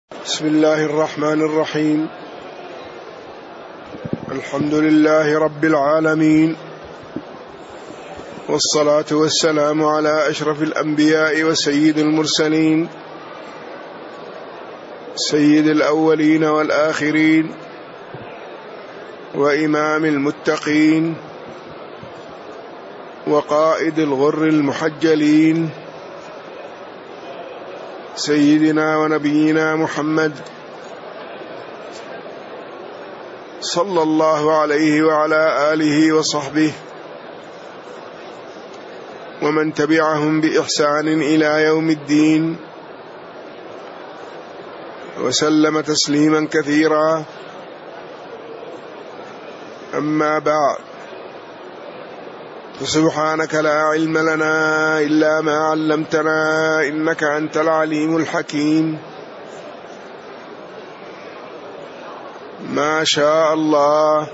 بسم الله الرحمن الرحيم. الحمد لله رب العالمين، والصلاة والسلام على أشرف الأنبياء وسيد المرسلين، سيد الأولين والآخرين، وإمام المتقين، وقائد الغر المحجلين، سيدنا ونبينا محمد صلى الله عليه وعلى آله وصحبه ومن تبعهم بإحسان إلى يوم الدين، وسلم تسليما كثيرا. أما بعد، فسبحانك لا علم لنا إلا ما علمتنا إنك أنت العليم الحكيم. ما شاء الله،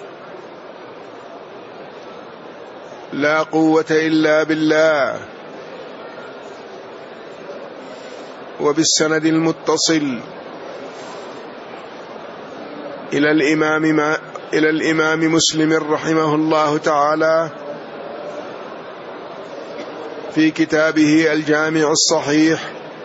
لا قوة إلا بالله. وبالسند المتصل إلى الإمام مسلم رحمه الله تعالى في كتابه الجامع الصحيح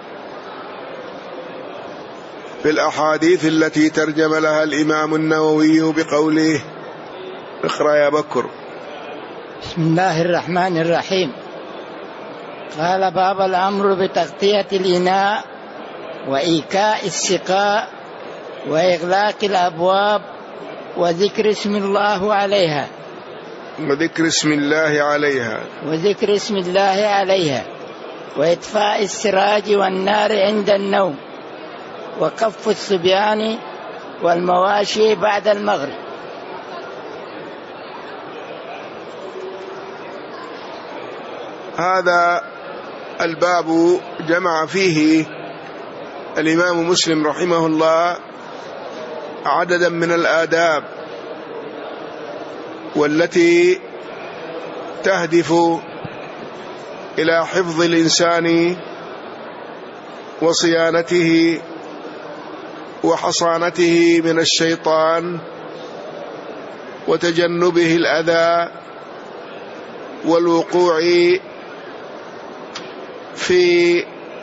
في الأحاديث التي ترجم لها الإمام النووي بقوله: اقرأ يا بكر. بسم الله الرحمن الرحيم. قال: باب الأمر بتغطية الإناء وإيكاء السقاء وإغلاق الأبواب وذكر اسم الله عليها وذكر اسم الله عليها وإطفاء السراج والنار عند النوم وكف الصبيان والمواشي بعد المغرب. هذا الباب جمع فيه الإمام مسلم رحمه الله عددا من الآداب والتي تهدف إلى حفظ الإنسان وصيانته وحصانته من الشيطان وتجنبه الأذى والوقوع في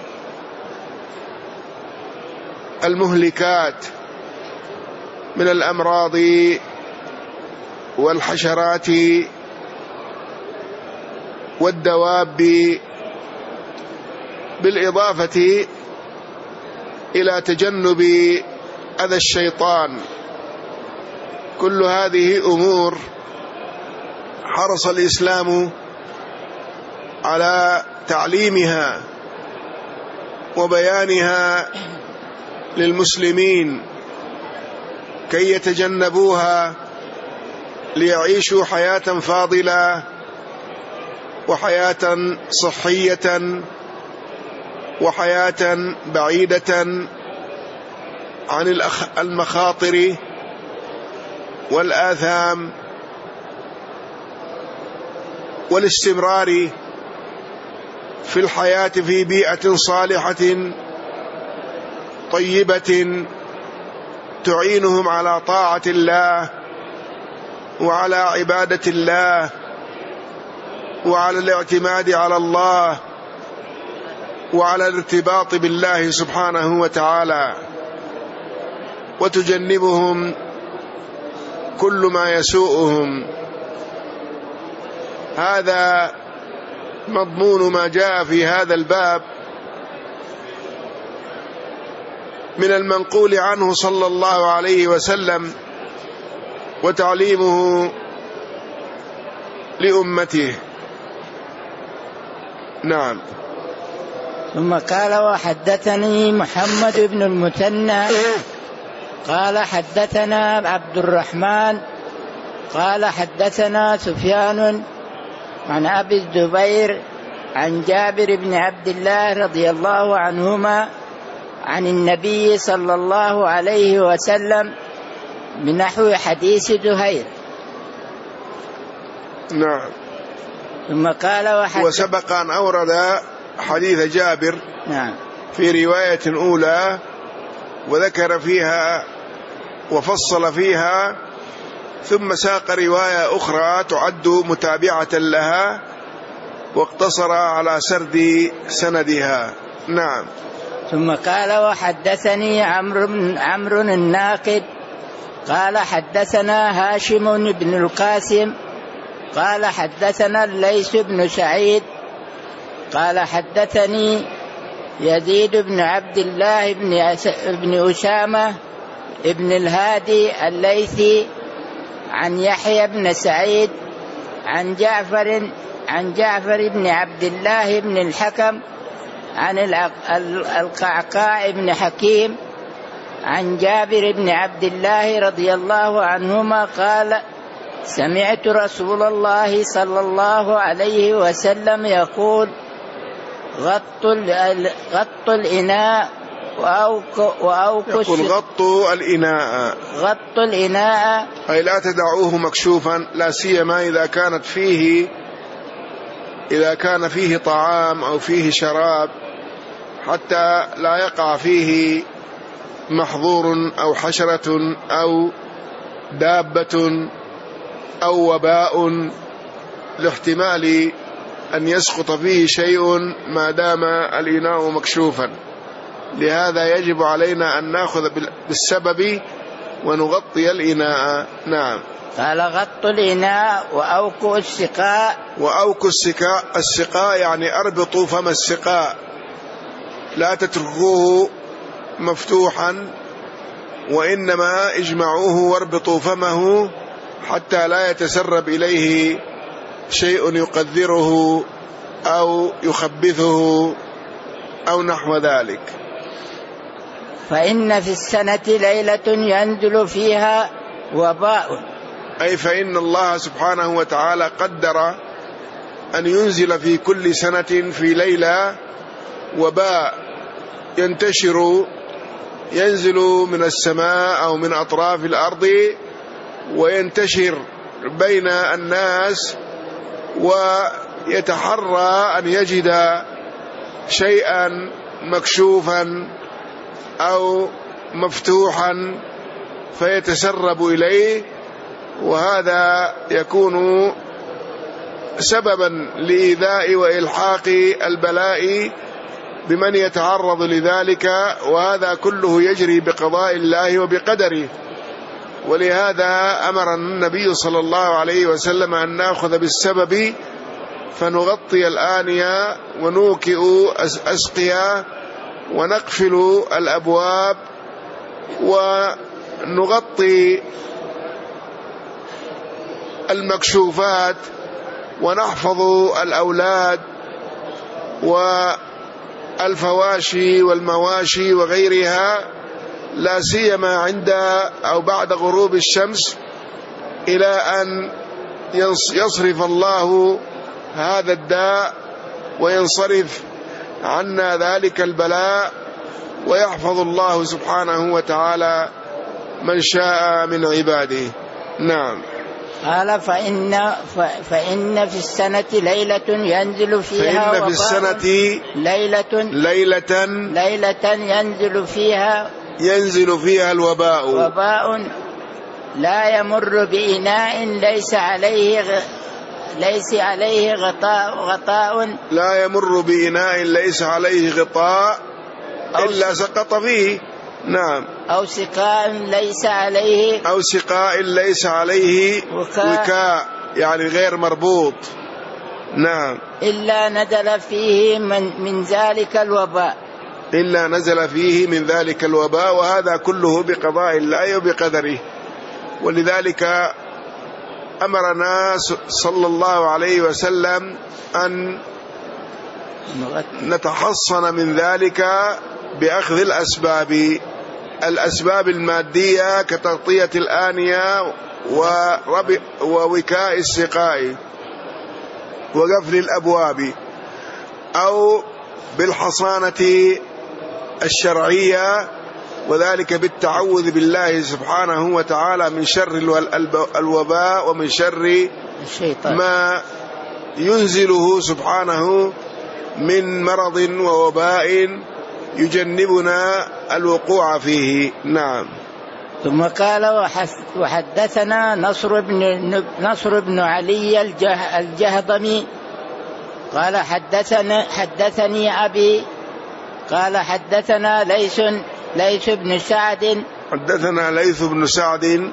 المهلكات من الأمراض والحشرات والدواب، بالإضافة إلى تجنب أذى الشيطان. كل هذه أمور حرص الإسلام على تعليمها وبيانها للمسلمين كي يتجنبوها ليعيشوا حياة فاضلة وحياة صحية وحياة بعيدة عن المخاطر والآثام، والاستمرار في الحياة في بيئة صالحة طيبة تعينهم على طاعة الله وعلى عبادة الله وعلى الاعتماد على الله وعلى الارتباط بالله سبحانه وتعالى، وتجنبهم كل ما يسوءهم. هذا مضمون ما جاء في هذا الباب من المنقول عنه صلى الله عليه وسلم وتعليمه لأمته. نعم. ثم قال: وحدثني محمد بن المثنى قال حدثنا عبد الرحمن قال حدثنا سفيان عن أبي الزبير عن جابر بن عبد الله رضي الله عنهما عن النبي صلى الله عليه وسلم بنحو حديث زهير. نعم. ثم قال: وسبق أن أورد حديث جابر نعم في رواية أولى وذكر فيها وفصل فيها، ثم ساق رواية أخرى تعد متابعة لها واقتصر على سرد سندها. نعم. ثم قال وحدثني عمرو الناقد قال حدثنا هاشم بن القاسم قال حدثنا الليث بن سعيد قال حدثني يزيد بن عبد الله بن أسامة بن الهادي الليثي عن يحيى بن سعيد عن جعفر بن عبد الله بن الحكم عن القعقاع بن حكيم عن جابر بن عبد الله رضي الله عنهما قال سمعت رسول الله صلى الله عليه وسلم يقول غطوا الإناء يقول غطوا الإناء أي لا تدعوه مكشوفا، لا سيما إذا كان فيه طعام أو فيه شراب، حتى لا يقع فيه محظور أو حشرة أو دابة أو وباء، لاحتمال أن يسقط فيه شيء ما دام الإناء مكشوفا. لهذا يجب علينا أن نأخذ بالسبب ونغطي الإناء. نعم. قال غطوا الإناء وأوكوا السقاء. وأوكوا السقاء يعني أربطوا فم السقاء، لا تتركوه مفتوحا، وإنما اجمعوه واربطوا فمه حتى لا يتسرب إليه شيء يقذره أو يخبثه أو نحو ذلك. فإن في السنة ليلة ينزل فيها وباء، أي فإن الله سبحانه وتعالى قدر أن ينزل في كل سنة في ليلة وباء ينزل من السماء أو من أطراف الأرض وينتشر بين الناس، ويتحرى أن يجد شيئا مكشوفا أو مفتوحا فيتسرب إليه، وهذا يكون سببا لإيذاء وإلحاق البلاء بمن يتعرض لذلك، وهذا كله يجري بقضاء الله وبقدره. ولهذا أمر النبي صلى الله عليه وسلم أن نأخذ بالسبب فنغطي الآنية ونوكئ أسقيا ونقفل الأبواب ونغطي المكشوفات ونحفظ الأولاد والفواشي والمواشي وغيرها، لا سيما عند أو بعد غروب الشمس، إلى أن يصرف الله هذا الداء وينصرف عنا ذلك البلاء، ويحفظ الله سبحانه وتعالى من شاء من عباده. نعم. قال فإن في السنة ليلة ينزل فيها فإن في السنة ليلة ينزل فيها وباء لا يمر بإناء ليس عليه غطاء لا يمر بإناء ليس عليه غطاء إلا سقط فيه. نعم. أو سقاء ليس عليه وكاء يعني غير مربوط. نعم. إلا نزل فيه من ذلك الوباء، وهذا كله بقضاء الله وبقدره. ولذلك أمرنا صلى الله عليه وسلم أن نتحصن من ذلك بأخذ الأسباب المادية كتغطية الآنية ووكاء السقاء وقفل الأبواب، أو بالحصانة الشرعية، وذلك بالتعوذ بالله سبحانه وتعالى من شر الوباء ومن شر ما ينزله سبحانه من مرض ووباء يجنبنا الوقوع فيه. نعم. ثم قال وحدثنا نصر بن علي الجهضمي قال حدثني أبي قال حدثنا ليث بن سعد حدثنا ليث بن سعد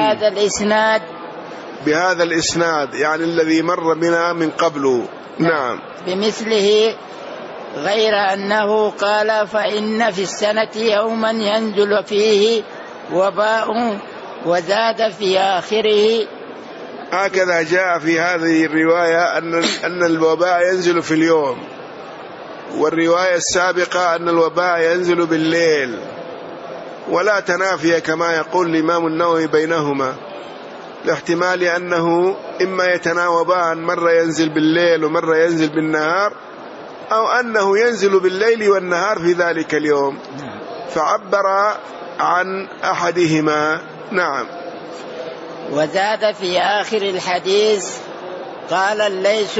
بهذا الإسناد يعني الذي مر بنا من قبل. نعم. بمثله غير أنه قال فإن في السنة يوما ينزل فيه وباء وزاد في آخره. هكذا جاء في هذه الرواية أن الوباء ينزل في اليوم، والرواية السابقة أن الوباء ينزل بالليل، ولا تنافي كما يقول الإمام النووي بينهما، لاحتمال أنه إما يتناوبان، مرة ينزل بالليل ومرة ينزل بالنهار، أو أنه ينزل بالليل والنهار في ذلك اليوم، فعبر عن أحدهما. نعم. وزاد في آخر الحديث قال الليث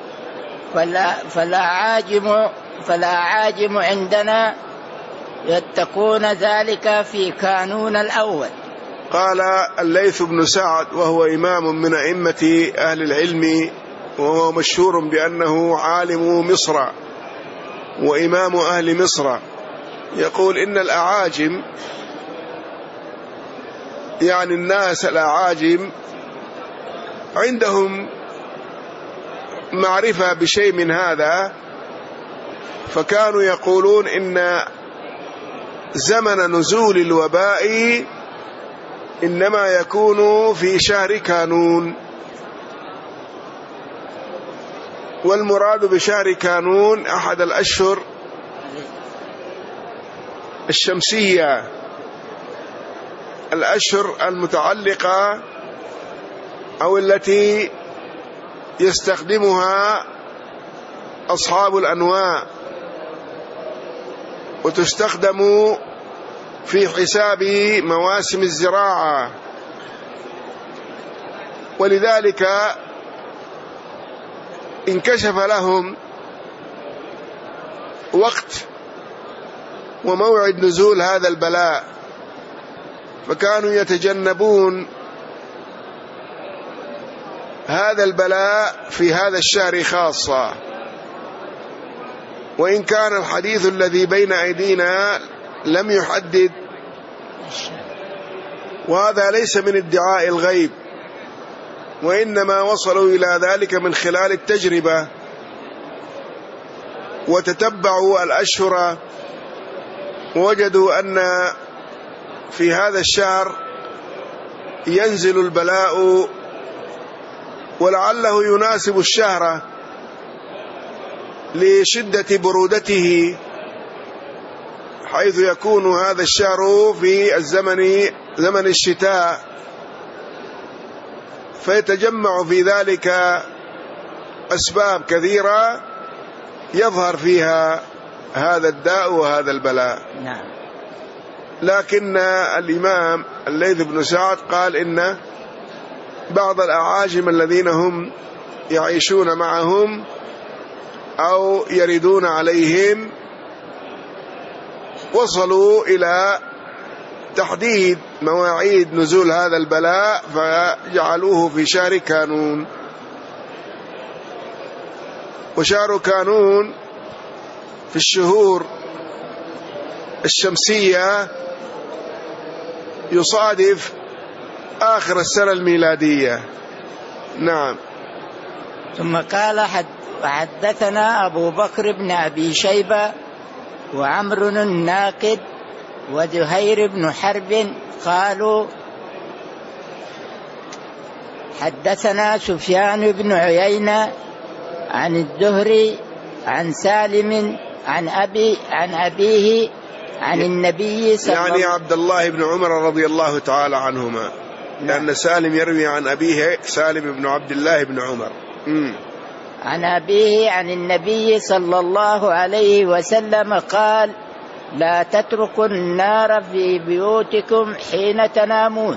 فلا عاجم عندنا يتقون ذلك في كانون الأول. قال الليث بن سعد وهو إمام من أئمة أهل العلم، وهو مشهور بأنه عالم مصر وإمام أهل مصر، يقول إن الأعاجم يعني الناس الأعاجم عندهم معرفة بشيء من هذا، فكانوا يقولون إن زمن نزول الوباء إنما يكون في شهر كانون، والمراد بشهر كانون أحد الأشهر الشمسية، الأشهر المتعلقة أو التي يستخدمها أصحاب الأنواع، وتستخدم في حساب مواسم الزراعة، ولذلك انكشف لهم وقت وموعد نزول هذا البلاء، فكانوا يتجنبون هذا البلاء في هذا الشهر خاصة. وإن كان الحديث الذي بين أيدينا لم يحدد، وهذا ليس من ادعاء الغيب، وإنما وصلوا إلى ذلك من خلال التجربة، وتتبعوا الأشهر ووجدوا أن في هذا الشهر ينزل البلاء، ولعله يناسب الشهر لشدة برودته، حيث يكون هذا الشهر في زمن الشتاء، فيتجمع في ذلك أسباب كثيرة يظهر فيها هذا الداء وهذا البلاء. نعم. لكن الإمام الليث بن سعد قال إن بعض الأعاجم الذين هم يعيشون معهم أو يردون عليهم وصلوا إلى تحديد مواعيد نزول هذا البلاء، فجعلوه في شهر كانون. وشهر كانون في الشهور الشمسية يصادف آخر السنة الميلادية. نعم. ثم قال حدثنا أبو بكر بن أبي شيبة وعمر الناقد وزهير بن حرب قالوا حدثنا سفيان بن عيينة عن الزهري عن سالم عن أبيه عن النبي صلى الله عليه وسلم، يعني عبد الله بن عمر رضي الله تعالى عنهما، لأن سالم يروي عن أبيه سالم بن عبد الله بن عمر. عن أبيه عن النبي صلى الله عليه وسلم قال لا تتركوا النار في بيوتكم حين تنامون.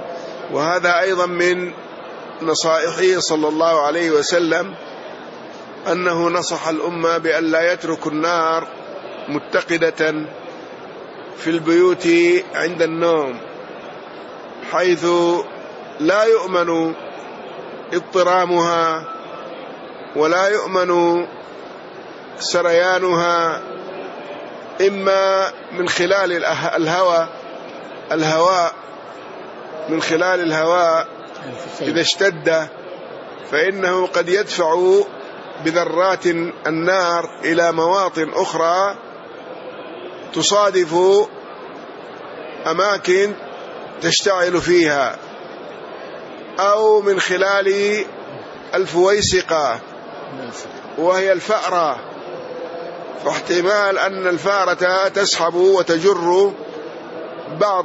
وهذا أيضا من نصائحه صلى الله عليه وسلم أنه نصح الأمة بأن لا يتركوا النار متقدة في البيوت عند النوم، حيث لا يؤمن اضطرامها ولا يؤمن سريانها، إما من خلال الهواء من خلال الهواء إذا اشتد فإنه قد يدفع بذرات النار إلى مواطن أخرى تصادف أماكن تشتعل فيها، أو من خلال الفويسقة وهي الفأرة، فاحتمال أن الفأرة تسحب وتجر بعض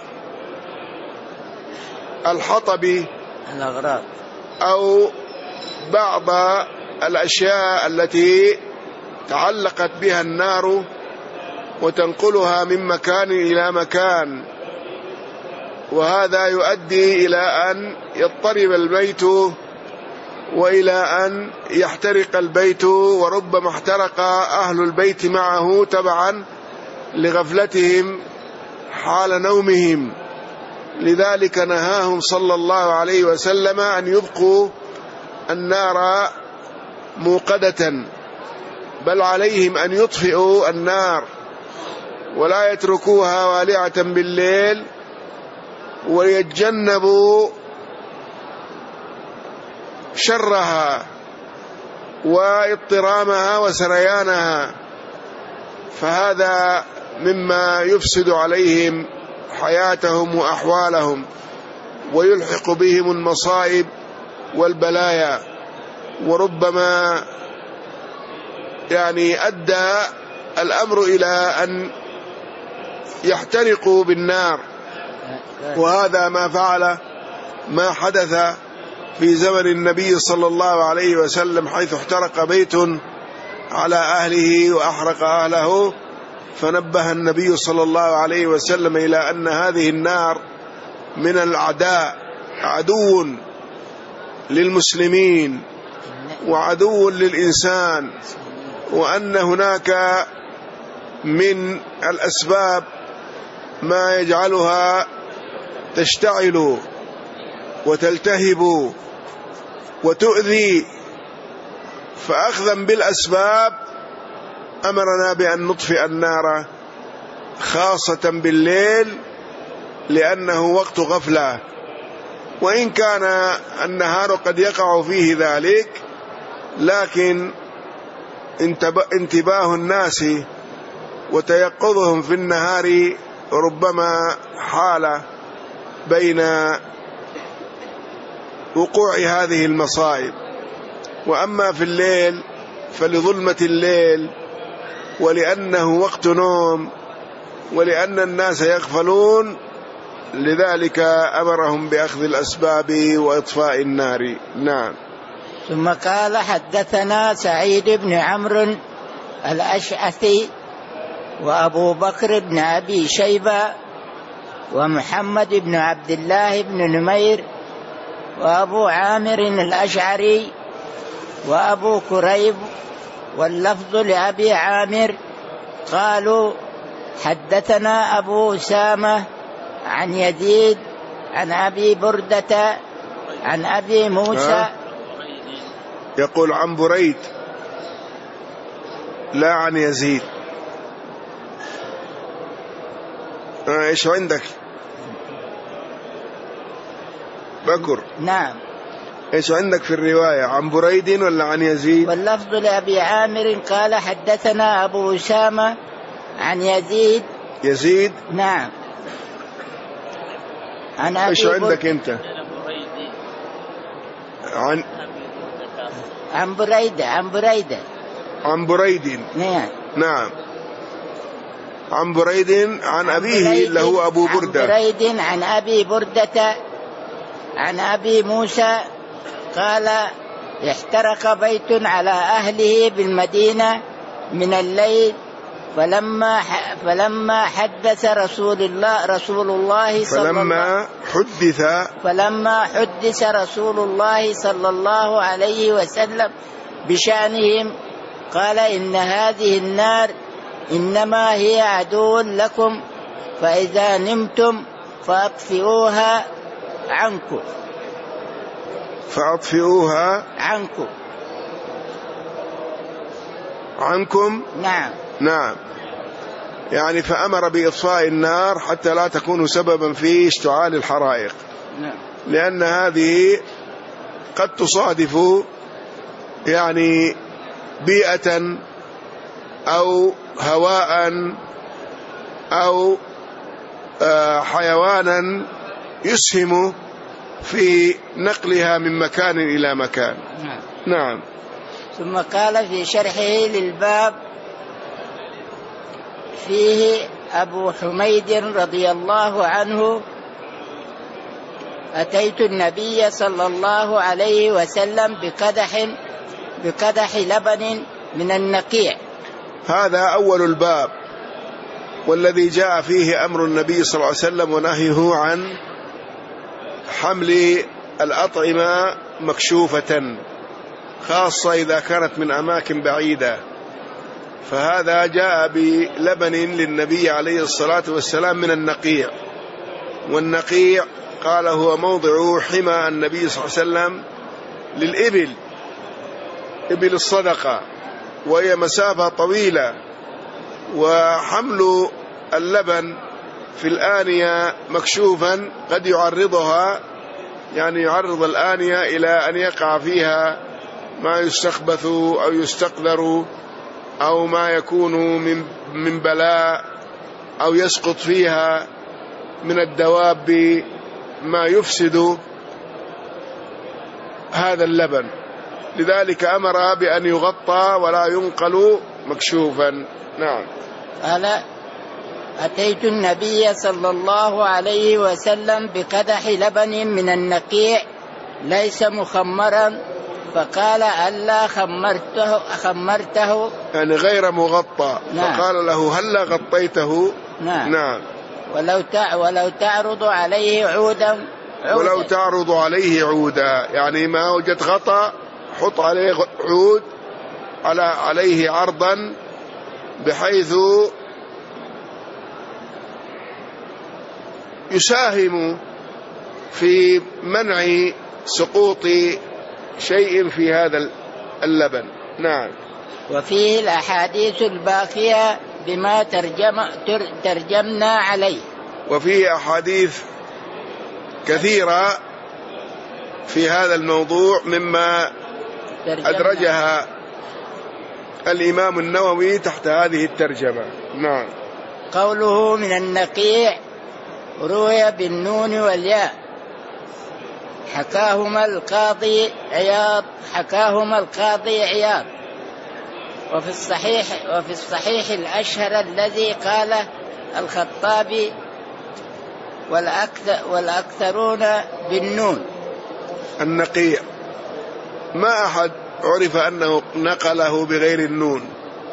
الحطب الأغراض أو بعض الأشياء التي تعلقت بها النار وتنقلها من مكان إلى مكان، وهذا يؤدي إلى أن يضطرب البيت وإلى أن يحترق البيت، وربما احترق أهل البيت معه تبعا لغفلتهم حال نومهم. لذلك نهاهم صلى الله عليه وسلم أن يبقوا النار موقدة، بل عليهم أن يطفئوا النار ولا يتركوها والعة بالليل، ويتجنبوا شرها واضطرامها وسريانها، فهذا مما يفسد عليهم حياتهم وأحوالهم ويلحق بهم المصائب والبلايا، وربما أدى الأمر إلى أن يحترقوا بالنار. وهذا ما حدث في زمن النبي صلى الله عليه وسلم، حيث احترق بيت على أهله وأحرق أهله، فنبه النبي صلى الله عليه وسلم إلى أن هذه النار من الأعداء، عدو للمسلمين وعدو للإنسان، وأن هناك من الأسباب ما يجعلها تشتعل وتلتهب وتؤذي، فأخذا بالأسباب أمرنا بأن نطفئ النار خاصة بالليل، لأنه وقت غفلة، وإن كان النهار قد يقع فيه ذلك، لكن انتباه الناس وتيقظهم في النهار ربما حال بين وقوع هذه المصائب. وأما في الليل فلظلمة الليل، ولأنه وقت نوم، ولأن الناس يغفلون، لذلك أمرهم بأخذ الأسباب وإطفاء النار. نعم. ثم قال: حدثنا سعيد بن عمرو الأشعثي وأبو بكر بن أبي شيبة ومحمد بن عبد الله بن نمير وأبو عامر الأشعري وأبو كريب، واللفظ لأبي عامر، قالوا: حدثنا أبو أسامة عن يزيد عن أبي بردة عن أبي موسى. يقول عن بريد لا عن يزيد. ايش عندك بكر؟ نعم. ايش عندك في الرواية، عن بريد ولا عن يزيد؟ واللفظ لأبي عامر قال: حدثنا أبو أسامة عن يزيد. يزيد؟ نعم. ايش عندك انت؟ عن بريدة. عن بريد. نعم. عن بريد عن أبيه اللي هو أبو بردة. عن بريد عن أبي بردة عن أبي موسى قال: احترق بيت على أهله بالمدينة من الليل، فلما حدث رسول الله صلى الله عليه وسلم بشأنهم قال إن هذه النار إنما هي عدو لكم فإذا نمتم فأطفئوها عنكم. فأطفئوها عنكم. نعم. يعني فأمر بإطفاء النار حتى لا تكون سببا في اشتعال الحرائق. لأن هذه قد تصادف يعني بيئة أو هواء أو حيوانا يسهم في نقلها من مكان إلى مكان. نعم. ثم قال في شرحه للباب فيه أبو حميد رضي الله عنه أتيت النبي صلى الله عليه وسلم بقدح لبن من النقيع. هذا أول الباب، والذي جاء فيه أمر النبي صلى الله عليه وسلم ونهيه عن حمل الأطعمة مكشوفة، خاصة إذا كانت من أماكن بعيدة. فهذا جاء بلبن للنبي عليه الصلاة والسلام من النقيع. والنقيع قال هو موضع حمى النبي صلى الله عليه وسلم للإبل، إبل الصدقة، وهي مسافة طويلة، وحمل اللبن في الآنية مكشوفا قد يعرضها، يعني يعرض الآنية إلى أن يقع فيها ما يستخبث أو يستقذر أو ما يكون من بلاء، أو يسقط فيها من الدواب ما يفسد هذا اللبن. لذلك أمر بأن يغطى ولا ينقل مكشوفا. نعم. قال أتيت النبي صلى الله عليه وسلم بقدح لبن من النقيع ليس مخمرا فقال ألا خمرته يعني غير مغطى. نعم. فقال له هلا غطيته. نعم. ولو تعرض عليه عودا ولو تعرض عليه عودا، يعني ما وجد غطى حط عليه عود عليه عرضا بحيث يساهم في منع سقوط شيء في هذا اللبن. نعم. وفيه الأحاديث الباقية بما ترجمنا عليه. وفيه أحاديث كثيرة في هذا الموضوع مما أدرجها الإمام النووي تحت هذه الترجمة. نعم. قوله من النقيع روي بالنون والياء حكاهما القاضي عياض. وفي الصحيح الأشهر الذي قاله الخطابي والأكثرون بالنون. النقيع ما أحد عرف أنه نقله بغير النون.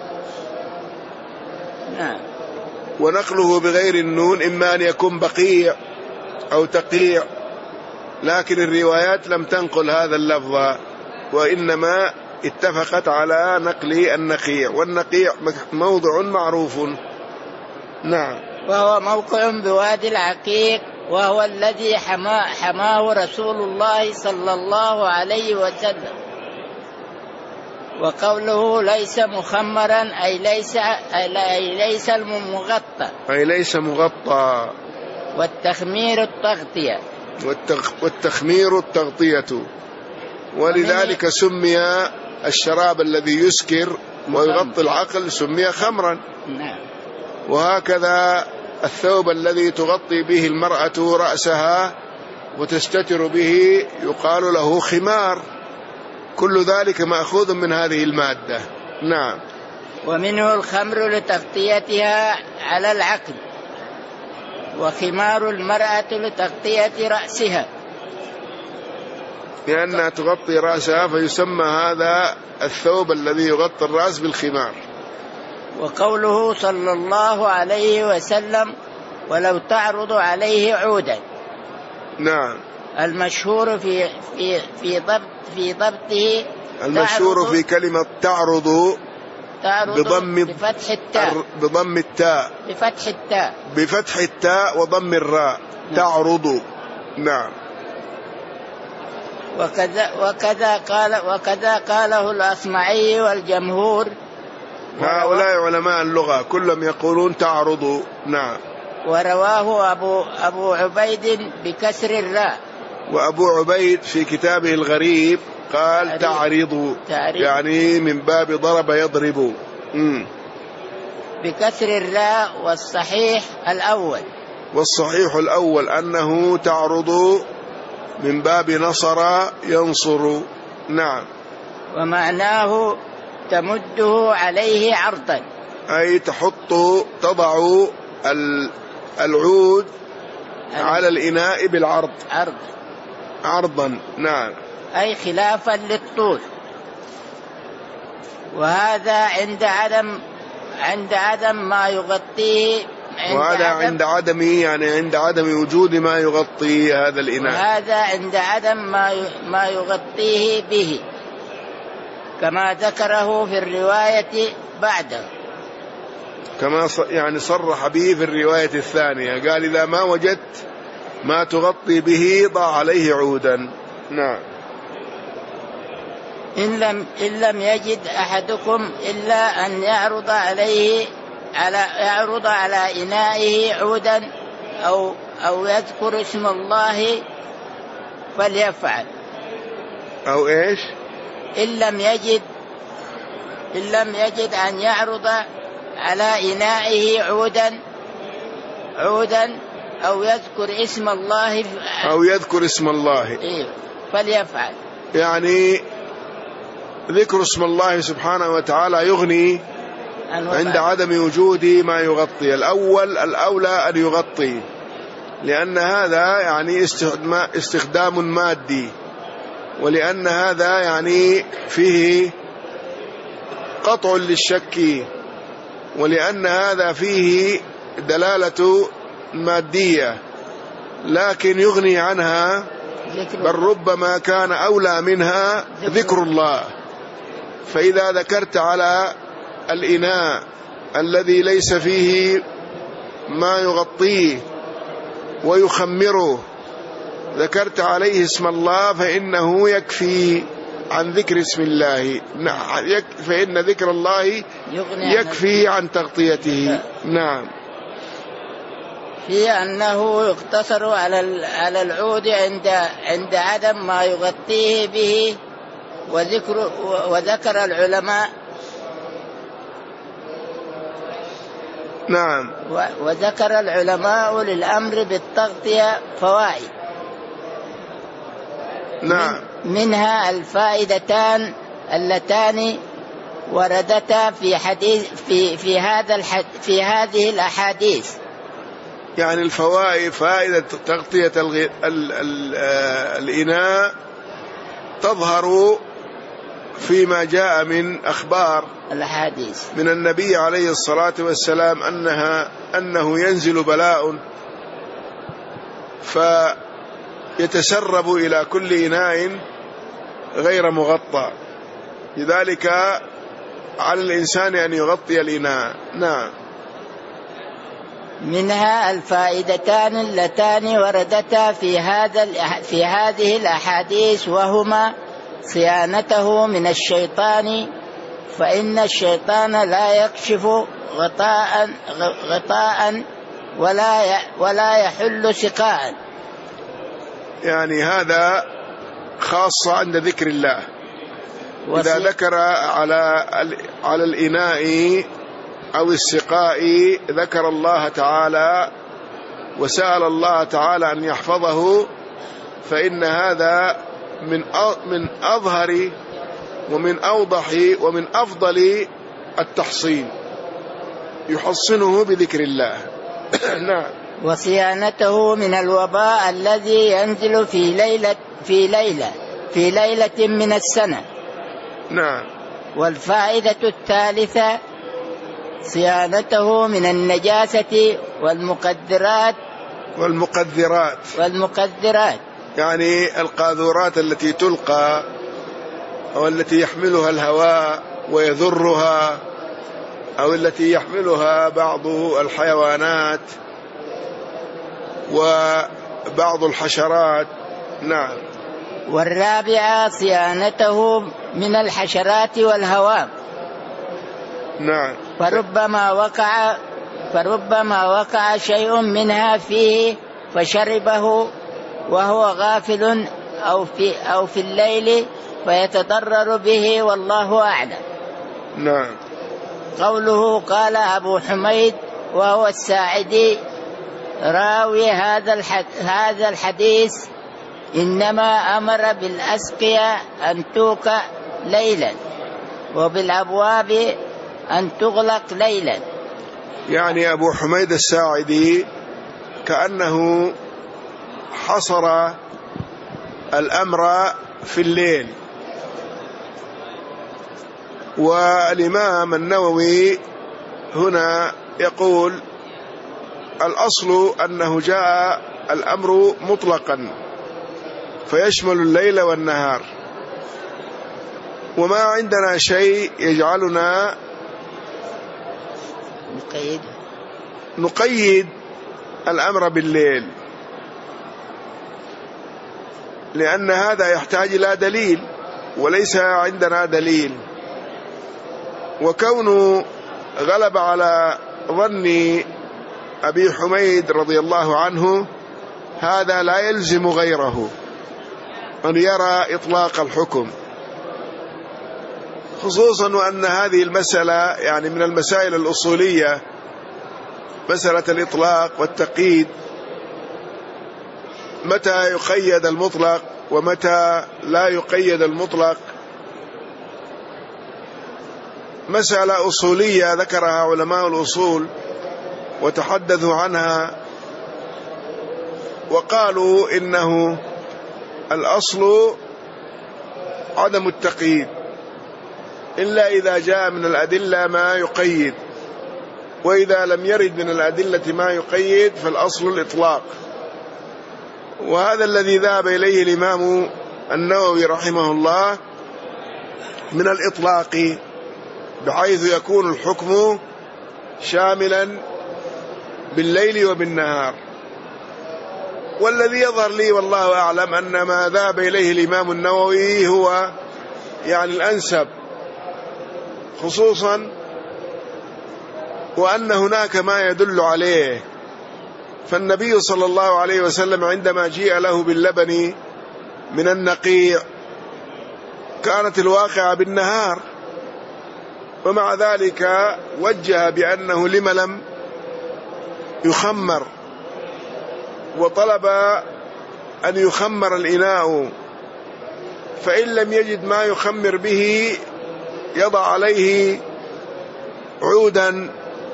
نعم. ونقله بغير النون إما أن يكون بقيع أو تقيع، لكن الروايات لم تنقل هذا اللفظ، وإنما اتفقت على نقل النقيع. والنقيع موضع معروف. نعم. وهو موقع بوادي العقيق، وهو الذي حماه رسول الله صلى الله عليه وسلم. وقوله ليس مخمرا أي ليس المغطى، أي ليس مغطى. والتخمير التغطية. والتخمير التغطية. ولذلك سمي الشراب الذي يسكر ويغطي العقل سمي خمرا. نعم. وهكذا الثوب الذي تغطي به المرأة رأسها وتستتر به يقال له خمار. كل ذلك مأخوذ من هذه المادة. نعم. ومنه الخمر لتغطيتها على العقل، وخمار المرأة لتغطية رأسها، لأنها تغطي رأسها فيسمى هذا الثوب الذي يغطي الرأس بالخمار. وقوله صلى الله عليه وسلم ولو تعرض عليه عودا. نعم. المشهور في ضبطه المشهور في كلمة تعرض بفتح التاء، بفتح التاء وضم الراء. نعم. تعرض. نعم. وكذا قاله الأصمعي والجمهور. هؤلاء علماء اللغة كلهم يقولون تعرض. نعم. ورواه أبو عبيد بكسر الراء. وأبو عبيد في كتابه الغريب قال تعرض، يعني من باب ضرب يضرب. بكسر الراء. والصحيح الأول أنه تعرض من باب نصر ينصر. نعم. ومعناه تمده عليه عرضا، أي تضع العود على الإناء بالعرض، عرضا. نعم. أي خلافا للطول. وهذا عند عدم ما يغطيه، وهذا عند عدم، يعني عند عدم وجود ما يغطي هذا الإناء. وهذا عند عدم ما يغطيه به، كما ذكره في الرواية بعده، كما يعني صرح به في الرواية الثانية، قال إذا ما وجدت ما تغطي به ضع عليه عودا. نعم. إن لم يجد أحدكم إلا أن يعرض على إنائه عودا أو يذكر اسم الله فليفعل. أو إيش؟ إن لم يجد أن يعرض على إنائه عودا أو يذكر اسم الله فليفعل. يعني ذكر اسم الله سبحانه وتعالى يغني عند عدم وجود ما يغطي. الأولى أن يغطي، لأن هذا يعني استخدام مادي، ولأن هذا يعني فيه قطع للشك، ولأن هذا فيه دلالة مادية، لكن يغني عنها، بل ربما كان أولى منها ذكر الله. فإذا ذكرت على الإناء الذي ليس فيه ما يغطيه ويخمره، ذكرت عليه اسم الله، فإنه يكفي عن ذكر اسم الله، فإن ذكر الله يكفي عن تغطيته. نعم. في أنه يقتصر على العود عند عدم ما يغطيه به. وذكر العلماء نعم. وذكر العلماء للأمر بالتغطية فوائد. نعم. منها الفائدتان اللتان وردتا في هذه الأحاديث. يعني الفوائد، فائدة تغطية الإناء تظهر فيما جاء من أخبار الأحاديث من النبي عليه الصلاة والسلام أنه ينزل بلاء فيتسرب إلى كل إناء غير مغطى، لذلك على الإنسان أن يغطي الإناء. نعم. منها الفائدتان اللتان وردتا في هذه الأحاديث، وهما صيانته من الشيطان، فإن الشيطان لا يكشف غطاء ولا يحل سقاء. يعني هذا خاصة عند ذكر الله. إذا ذكر على الإناء أو السقاء ذكر الله تعالى وسأل الله تعالى أن يحفظه، فإن هذا من أظهر ومن أوضح ومن أفضل التحصين، يحصنه بذكر الله. نعم. وصيانته من الوباء الذي ينزل في ليلة من السنة. نعم. والفائدة الثالثة صيانته من النجاسة والمقذرات، يعني القاذورات التي تلقى أو التي يحملها الهواء ويذرها، أو التي يحملها بعض الحيوانات وبعض الحشرات. نعم. والرابعة صيانته من الحشرات والهوام. نعم. فربما وقع شيء منها فيه فشربه وهو غافل أو في الليل فيتضرر به والله أعلم. نعم. قوله قال أبو حميد وهو الساعدي راوي هذا الحديث إنما أمر بالأسقية أن توقع ليلا وبالأبواب أن تغلق ليلا. يعني أبو حميد الساعدي كأنه حصر الأمر في الليل، والإمام النووي هنا يقول الأصل أنه جاء الأمر مطلقا فيشمل الليل والنهار، وما عندنا شيء يجعلنا نقيد الأمر بالليل، لأن هذا يحتاج إلى دليل وليس عندنا دليل. وكونه غلب على ظن أبي حميد رضي الله عنه هذا لا يلزم غيره أن يرى إطلاق الحكم، خصوصا وأن هذه المسألة يعني من المسائل الأصولية، مسألة الإطلاق والتقييد، متى يقيد المطلق ومتى لا يقيد المطلق، مسألة أصولية ذكرها علماء الأصول وتحدثوا عنها وقالوا إنه الأصل عدم التقييد إلا إذا جاء من الأدلة ما يقيد، وإذا لم يرد من الأدلة ما يقيد فالأصل الإطلاق. وهذا الذي ذهب إليه الإمام النووي رحمه الله من الإطلاق، بحيث يكون الحكم شاملا بالليل وبالنهار. والذي يظهر لي والله أعلم أن ما ذهب إليه الإمام النووي هو يعني الأنسب، خصوصا وأن هناك ما يدل عليه. فالنبي صلى الله عليه وسلم عندما جيء له باللبن من النقيع كانت الواقعة بالنهار، ومع ذلك وجه بأنه لم لم يخمر، وطلب أن يخمر الإناء، فإن لم يجد ما يخمر به يضع عليه عودا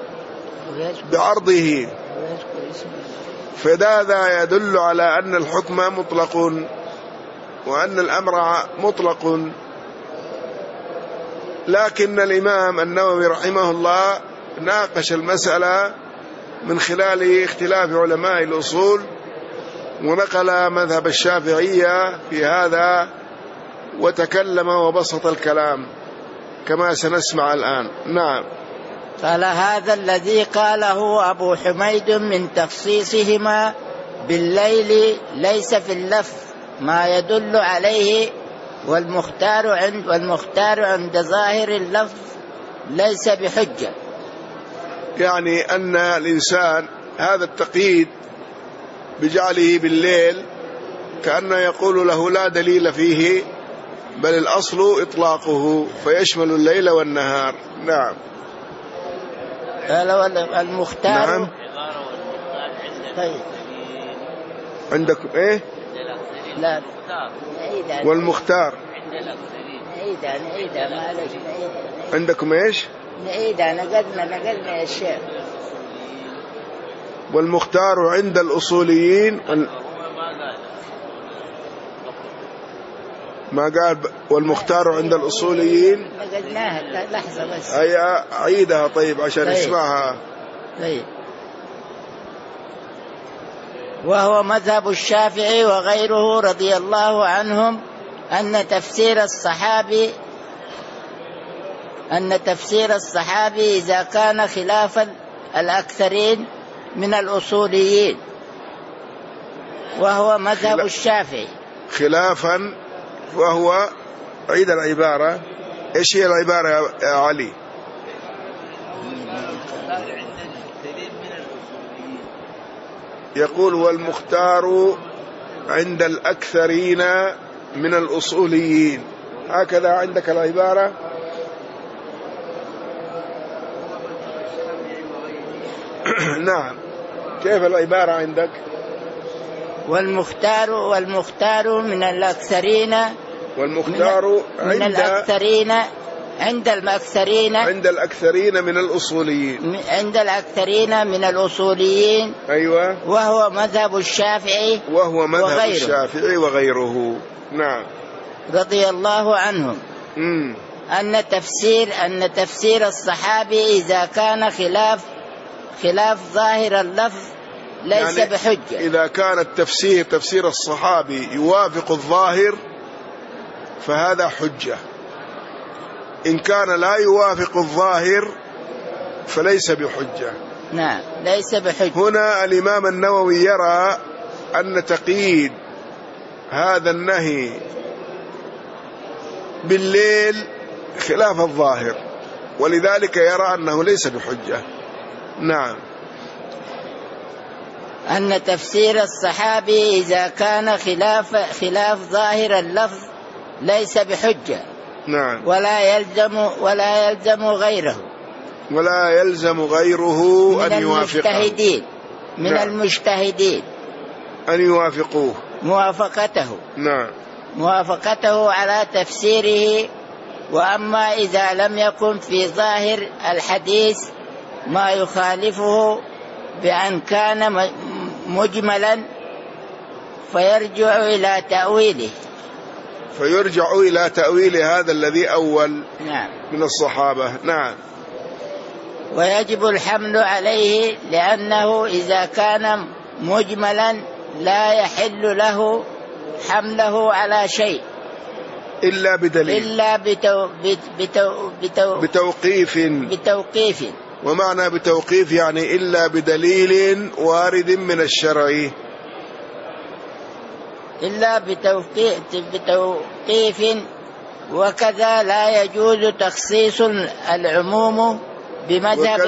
بعرضه، فهذا يدل على أن الحكم مطلق وأن الأمر مطلق. لكن الإمام النووي رحمه الله ناقش المسألة من خلال اختلاف علماء الأصول، ونقل مذهب الشافعية في هذا وتكلم وبسط الكلام كما سنسمع الآن. نعم. قال هذا الذي قاله أبو حميد من تخصيصهما بالليل ليس في اللفظ ما يدل عليه، والمختار عند ظاهر اللفظ ليس بحجة. يعني أن الإنسان هذا التقييد بجعله بالليل كأنه يقول له لا دليل فيه، بل الأصل إطلاقه فيشمل الليل والنهار. نعم. قال المختار. نعم. طيب عندكم إيه؟ لا والمختار نعيدها معلش. عندكم إيش؟ نعيدها، نقلنا يا شيخ. والمختار عند الأصوليين ما قال والمختار عند الأصوليين نقلناها لحظة بس. أي عيدها طيب عشان نسمعها. طيب. وهو مذهب الشافعي وغيره رضي الله عنهم أن تفسير الصحابي إذا كان خلاف الأكثرين من الأصوليين وهو مذهب الشافعي. خلافا وهو، عيد العبارة، إيش هي العبارة يا علي؟ يقول والمختار عند الأكثرين من الأصوليين، هكذا عندك العبارة؟ نعم، كيف العبارة عندك؟ والمختار من الأكثرين، والمختار من الأكثرين عند الأكثرين من الأصوليين، أيوة، وهو مذهب الشافعي وغيره. نعم، رضي الله عنهم. أن تفسير الصحابي إذا كان خلاف ظاهر اللفظ ليس يعني بحجة. إذا كان تفسير الصحابي يوافق الظاهر فهذا حجة، إن كان لا يوافق الظاهر فليس بحجة. نعم، ليس بحجة. هنا الإمام النووي يرى أن تقييد هذا النهي بالليل خلاف الظاهر، ولذلك يرى أنه ليس بحجة. نعم. أن تفسير الصحابي إذا كان خلاف ظاهر اللفظ ليس بحجة. نعم. ولا يلزم غيره أن يوافقه من المجتهدين أن يوافقوه نعم، موافقته على تفسيره. وأما إذا لم يكن في ظاهر الحديث ما يخالفه بأن كان مجملا فيرجع إلى تأويله هذا الذي أول من الصحابة. نعم. ويجب الحمل عليه لأنه إذا كان مجملا لا يحل له حمله على شيء إلا بدليل، إلا بتوقيف. ومعنى بتوقيف يعني إلا بدليل وارد من الشرع، إلا بتوقيف. وكذا لا يجوز تخصيص العموم بمذهب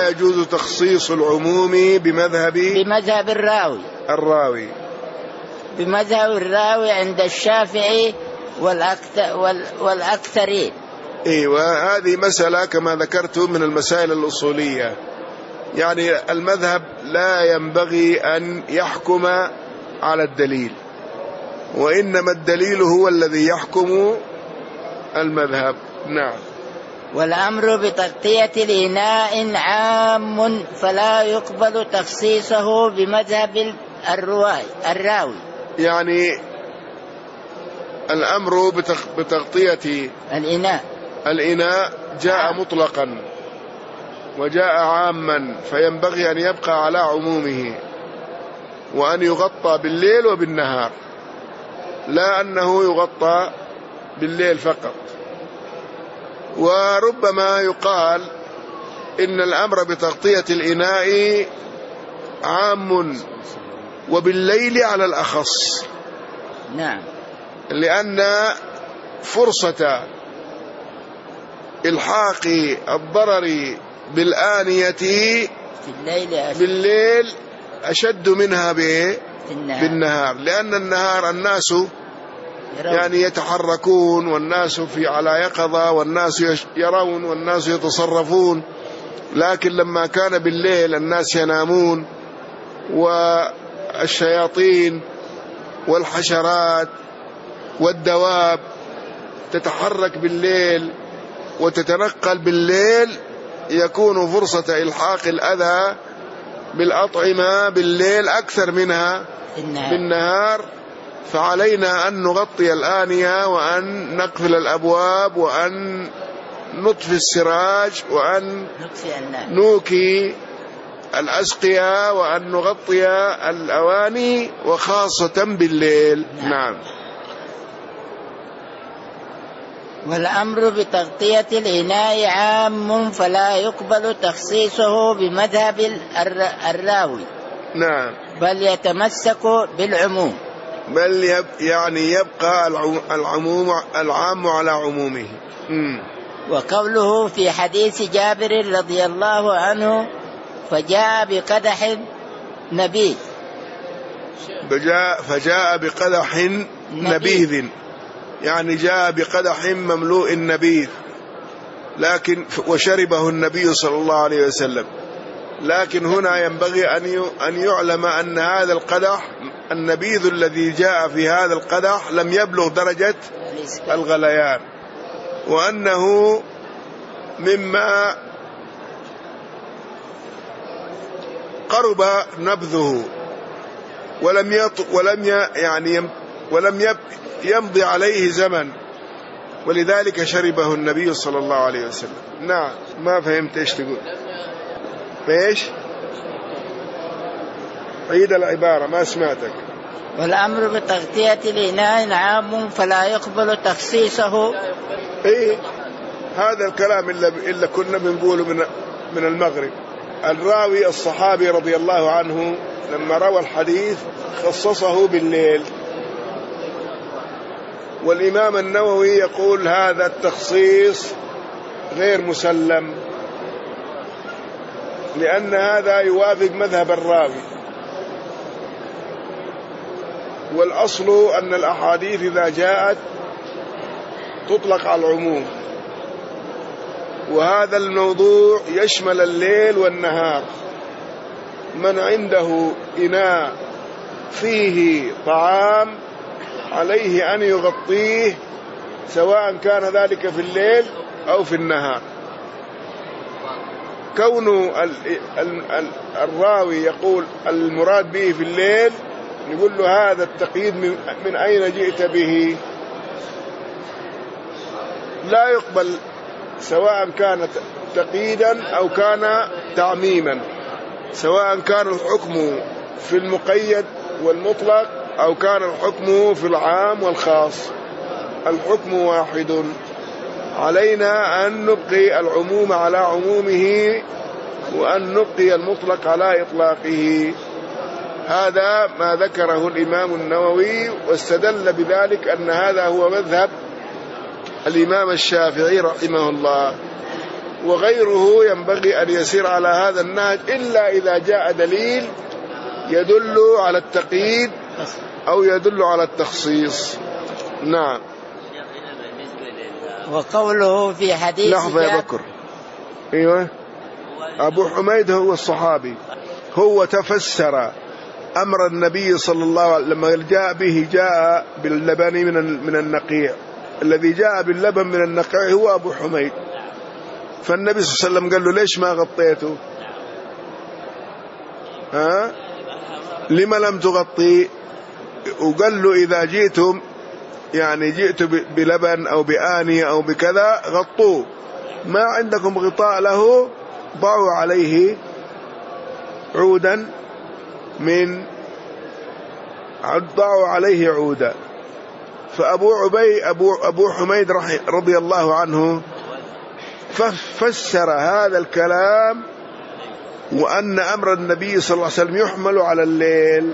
الراوي عند الشافعي والأكثرين. ايوه، هذه مسألة كما ذكرت من المسائل الأصولية، يعني المذهب لا ينبغي أن يحكم على الدليل، وإنما الدليل هو الذي يحكم المذهب. نعم. والأمر بتغطية الإناء عام فلا يقبل تخصيصه بمذهب الراوي. يعني الأمر بتغطية الإناء جاء مطلقا وجاء عاما، فينبغي أن يبقى على عمومه وأن يغطى بالليل وبالنهار، لا أنه يغطى بالليل فقط. وربما يقال إن الأمر بتغطية الإناء عام وبالليل على الأخص. نعم. لأن فرصة إلحاق الضرر بالآنية بالليل أشد منها بالنهار، لأن النهار الناس يعني يتحركون، والناس على يقظة، والناس يرون، والناس يتصرفون. لكن لما كان بالليل الناس ينامون، والشياطين والحشرات والدواب تتحرك بالليل وتتنقل بالليل، يكون فرصة إلحاق الأذى بالأطعمة بالليل أكثر منها بالنهار. فعلينا أن نغطي الآنية، وأن نقفل الأبواب، وأن نطفي السراج، وأن نوكي الأسقية، وأن نغطي الأواني، وخاصة بالليل. نعم. والأمر بتغطية الإناء عام فلا يقبل تخصيصه بمذهب الراوي. نعم. بل يتمسك بالعموم. بل يعني يبقى العام على عمومه. وقوله في حديث جابر رضي الله عنه فجاء بقدح نبيذ. فجاء بقدح نبيذ، يعني جاء بقدح مملوء النبيذ، لكن وشربه النبي صلى الله عليه وسلم. لكن هنا ينبغي أن يعلم أن هذا القدح النبيذ الذي جاء في هذا القدح لم يبلغ درجة الغليان، وأنه مما قرب نبذه ولم يمضي عليه زمن، ولذلك شربه النبي صلى الله عليه وسلم. نعم. ما فهمت ايش تقول؟ ايش؟ عيد العبارة، ما سمعتك. والأمر بتغطية الإناء عام فلا يقبل تخصيصه. ايه هذا الكلام إلا كنا بنقوله من المغرب. الراوي الصحابي رضي الله عنه لما روى الحديث خصصه بالليل، والإمام النووي يقول هذا التخصيص غير مسلم، لأن هذا يوافق مذهب الراوي. والأصل أن الأحاديث إذا جاءت تطلق على العموم، وهذا الموضوع يشمل الليل والنهار. من عنده إناء فيه طعام عليه أن يغطيه، سواء كان ذلك في الليل أو في النهار. كون الراوي يقول المراد به في الليل، نقول له هذا التقييد من أين جئت به؟ لا يقبل، سواء كان تقييدا أو كان تعميما، سواء كان الحكم في المقيد والمطلق أو كان الحكم في العام والخاص، الحكم واحد. علينا أن نبقي العموم على عمومه، وأن نبقي المطلق على إطلاقه. هذا ما ذكره الإمام النووي، واستدل بذلك أن هذا هو مذهب الإمام الشافعي رحمه الله، وغيره ينبغي أن يسير على هذا النهج إلا إذا جاء دليل يدل على التقييد أو يدل على التخصيص. نعم. وقوله في حديث لحظة يا بكر. أيوة. أبو حميد هو الصحابي، هو تفسر أمر النبي صلى الله عليه وسلم لما جاء به، جاء باللبن من النقيع. الذي جاء باللبن من النقيع هو أبو حميد. فالنبي صلى الله عليه وسلم قال له ليش ما غطيته؟ لما لم تغطي؟ وقال له إذا جئتم جئت بلبن أو بآنية أو بكذا غطوه، ما عندكم غطاء له ضعوا عليه عودا ضعوا عليه عودا. فأبو حميد رضي الله عنه فسر هذا الكلام، وأن أمر النبي صلى الله عليه وسلم يحمل على الليل.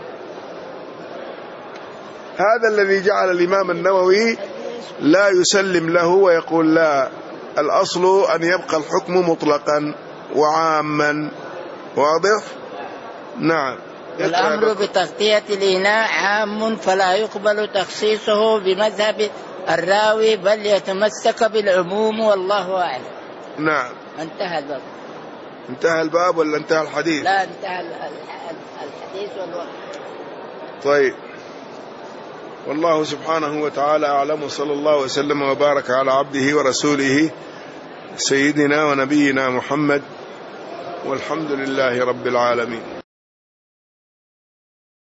هذا الذي جعل الإمام النووي لا يسلم له ويقول لا، الأصل أن يبقى الحكم مطلقا وعاما. واضح؟ نعم. الأمر بتغطية الإناء عام فلا يقبل تخصيصه بمذهب الراوي، بل يتمسك بالعموم، والله أعلم. نعم. انتهى الباب. انتهى الباب ولا انتهى الحديث؟ لا، انتهى الحديث والوقت. طيب، والله سبحانه وتعالى أعلم، وصلى الله وسلم وبارك على عبده ورسوله سيدنا ونبينا محمد، والحمد لله رب العالمين.